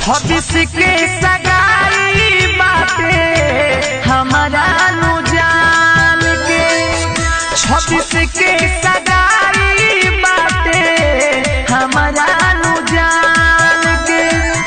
26 के सगाई बाटे हमारा नु जान के 26 के सगाई बाटे हमारा नु जान के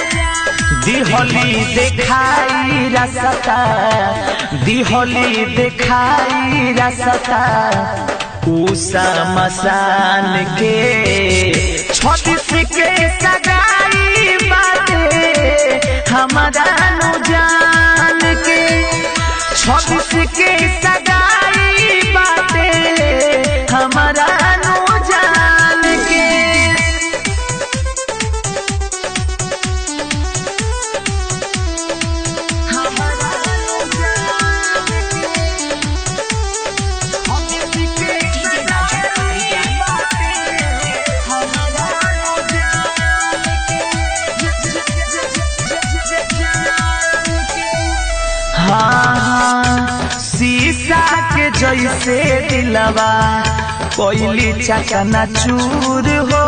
दिहली देखाई रास्ता दिहली देखाई रास्ता उषा मसान के 26 के सगाई बाटे हमारा नु जान के 26 के सगाई बाटे हमारा नु जान के शीशा के जैसे दिलवा कोयली चकना चूर हो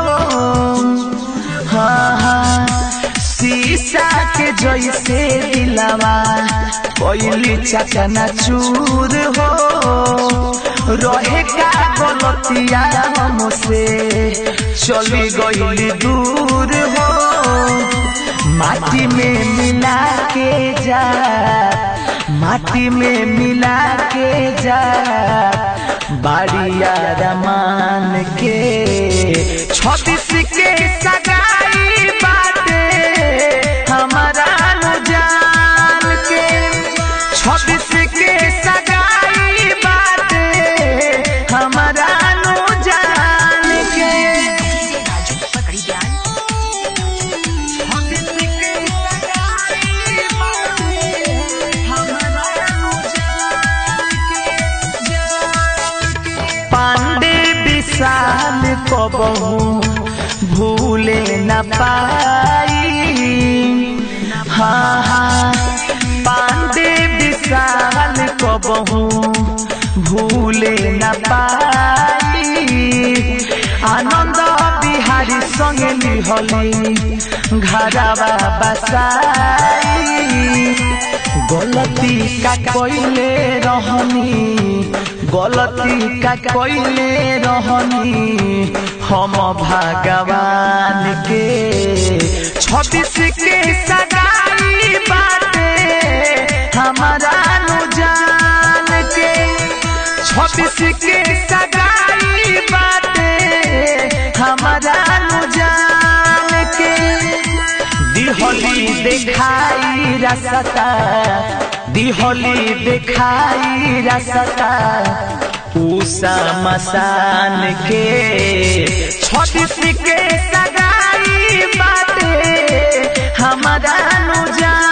शीशा के जैसे दिलवा कोयली चकना चूर हो रहे का गलतिया हमसे चली गई दूर हो माटी में मिला के जा माटी में मिला के जा बाड़िया रमान के 26 के सगाई बाटे हमारा नु जान के 26 के सगाई बाटे हमारा नु जान के पांडे विशाल को बहु भूले न पाई पांडे विशाल को बहु भूले न पाई आनंद बिहारी संगे लिहली घरवा बसाई गलती का कोइले रहनी गलती का कोइले रहनी हम भगवान के 26 के सगाई बाटे हमारा नु जान के 26 के सगाई बाटे हमारा नु जान के दिहली देखाई रास्ता दिहली देखाई रास्ता उषा मसान के 26 के सगाई बाटे हमारा नु जान